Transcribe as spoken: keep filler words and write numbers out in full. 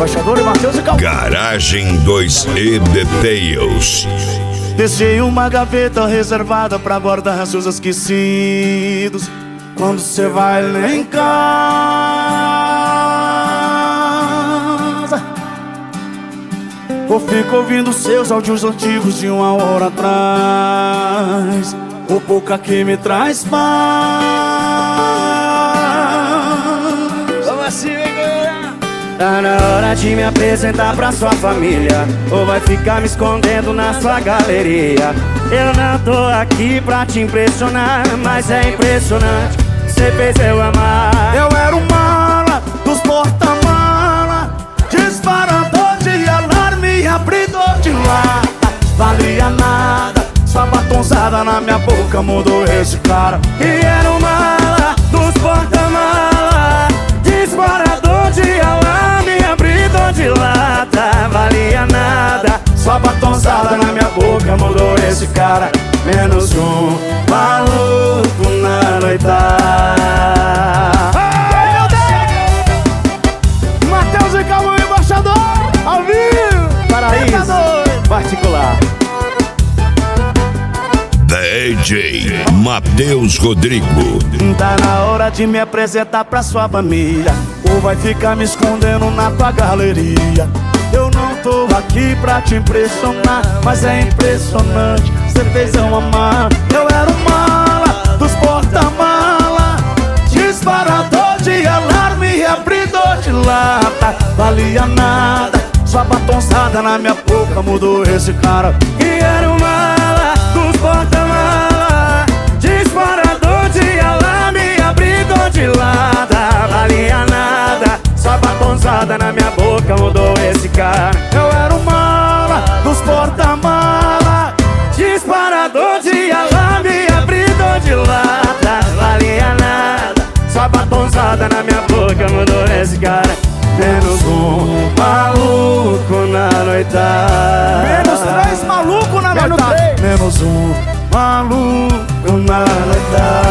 Embaixador e Matheus e Cal. Garagem dois E Details. Deixei uma gaveta reservada pra guardar seus esquecidos. Quando cê vai lá em casa, ou fico ouvindo seus áudios antigos de uma hora atrás. O boca que me traz paz. Vamos assim, galera. Tá na hora de me apresentar pra sua família, ou vai ficar me escondendo na sua galeria. Eu não tô aqui pra te impressionar, mas é impressionante, cê fez eu amar. Eu era um mala dos porta-mala, disparador de alarme, abridor de lata. Valia nada, sua batonzada na minha boca mudou esse cara. E era um mala dos porta-mala, disparador de alarme, abridor de lata. Valia nada, sua batonzada na minha boca mudou esse cara. Menos um maluco na noitada. Ai, meu Deus! Matheus e Cal, embaixador, ao vivo. Paraíso particular. D J Matheus Rodrigo. Tá na hora de me apresentar pra sua família, ou vai ficar me escondendo na tua galeria. Eu não tô aqui pra te impressionar, mas é impressionante, cê fez eu amar. Eu era um mala dos porta-mala, disparador de alarme, abridor de lata. Valia nada, sua batonzada na minha boca mudou esse cara. E era um mala dos porta-mala, disparador de alarme, abridor de lata. Valia nada, sua batonzada na minha boca mudou esse cara. Eu era um mala dos porta-mala, disparador de alarme, abridor de lata. Valia nada, sua batonzada na minha boca mudou esse cara. Menos um maluco na noitada. Menos três maluco na noitada. Menos um maluco na noitada.